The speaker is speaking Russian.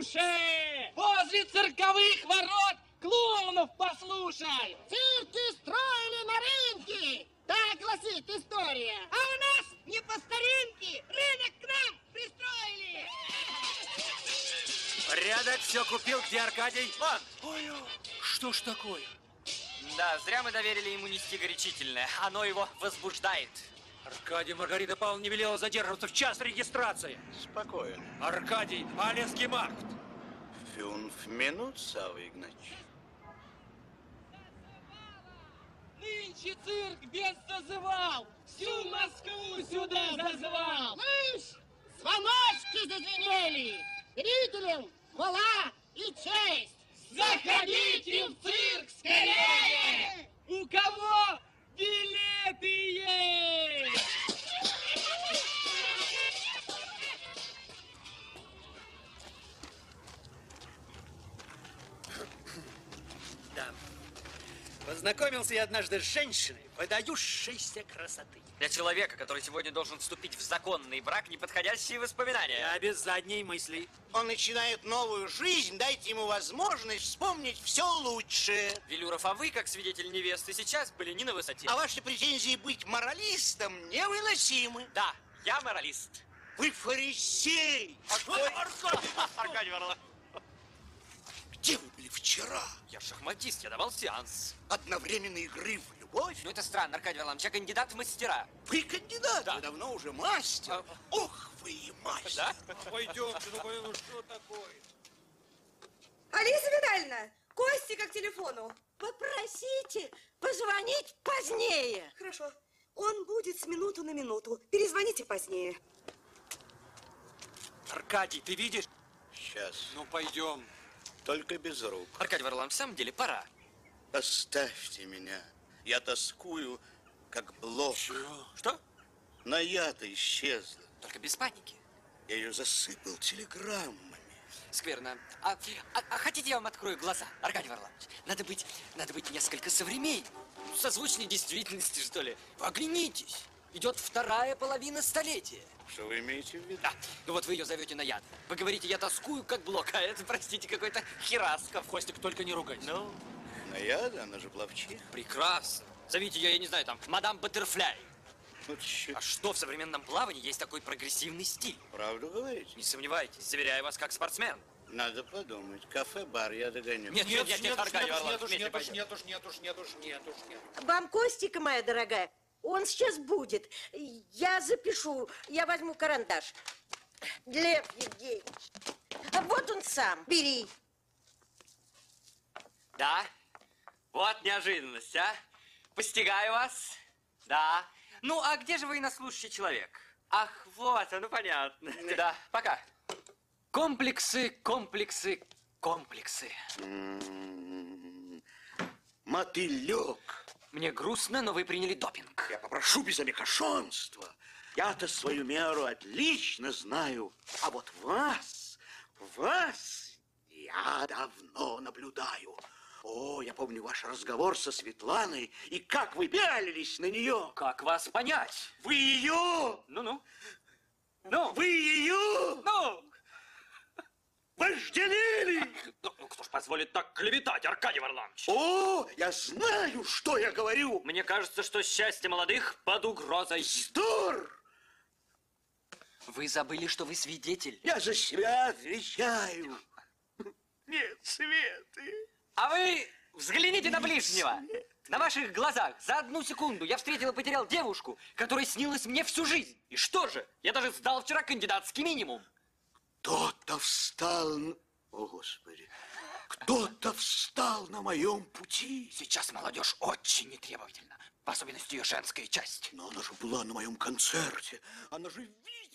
Тише! Возле цирковых ворот клоунов послушай! Цирки строили на рынке! Так гласит история. А у нас не по старинке, рынок к нам пристроили. Порядок, все купил, где Аркадий? Вон! Ой, что ж такое? Да, зря мы доверили ему нести горячительное. Оно его возбуждает. Аркадий Маргарита Павловна не велела задерживаться в час регистрации. Спокойно. Аркадий Алевский Маркт. 5 минут, Савва Игнатьевич. Нынче цирк без созывал, всю Москву сюда зазвал. Слышь, звоночки зазвенели. Зрителям хвала и честь. Заходите в цирк скорее! У кого билеты есть? Да. Познакомился я однажды с женщиной, выдающейся красоты. Для человека, который сегодня должен вступить в законный брак, неподходящие воспоминания. Я без задней мысли. Он начинает новую жизнь, дайте ему возможность вспомнить все лучшее. Велюров, а вы, как свидетель невесты, сейчас были не на высоте. А ваши претензии быть моралистом невыносимы. Да, я моралист. Вы фарисей! Аркадий Варлам. Где вы были вчера? Я шахматист, я давал сеанс. Одновременной игры в любовь? Ну это странно, Аркадий Варламович, я кандидат в мастера. Вы кандидат, Да. вы давно уже мастер. Ох, вы и мастер. Да? Пойдемте, ну что такое? Алиса Витальевна, Костика к телефону. Попросите позвонить позднее. Хорошо. Он будет с минуту на минуту. Перезвоните позднее. Аркадий, ты видишь? Сейчас. Ну, пойдем. Только без рук. Аркадий Варлам, в самом деле пора. Оставьте меня. Я тоскую, как блох. Что? Ная-то исчезла. Только без паники. Я ее засыпал телеграммами. Скверно. А хотите, я вам открою глаза, Аркадий Варламович? Надо быть несколько современней. Созвучней действительности, что ли. Оглянитесь. Идет вторая половина столетия. Что вы имеете в виду? Да, ну вот вы ее зовете на яд. Вы говорите, я тоскую, как блок, а это, простите, какой-то Херасков. Костик, только не ругайся. Ну, Наяда, она же пловчиха. прекрасно. Зовите ее, я не знаю, там, мадам Баттерфляй. Вот чё, А что в современном плавании есть такой прогрессивный стиль? правду говорите? Не сомневайтесь, заверяю вас, как спортсмен. Надо подумать. Кафе-бар я догоню. Нет, Аркадий Варламович, вместе пойдем. нет уж. Вам Костика, моя дорогая, он сейчас будет. Я запишу, я возьму карандаш. Лев Евгеньевич, а вот он сам, бери. Да? Вот неожиданность, а? Постигаю вас. Да. Ну, а где же военнослужащий человек? Ах, вот, ну понятно. Да, пока. Комплексы. Мотылек. Мне грустно, но вы приняли допинг. Я попрошу без амикошонства. Я-то свою меру отлично знаю. А вот вас я давно наблюдаю. О, я помню ваш разговор со Светланой, и как вы пялились на нее. Как вас понять? Вы ее! Ну-ну. Ну, Вы ее ну. вожделели! Ну, кто ж позволит так клеветать, Аркадий Варламович? О, я знаю, что я говорю. Мне кажется, что счастье молодых под угрозой. Вздор! Вы забыли, что вы свидетель. Я за себя отвечаю. Нет, Светы. А вы взгляните на ближнего. На ваших глазах за 1 секунду я встретил и потерял девушку, которая снилась мне всю жизнь. И что же? Я даже сдал вчера кандидатский минимум. Кто-то встал... О, Господи. Кто-то встал на моем пути. Сейчас молодежь очень нетребовательна. В особенности ее женская часть. Но она же была на моем концерте. Она же видела.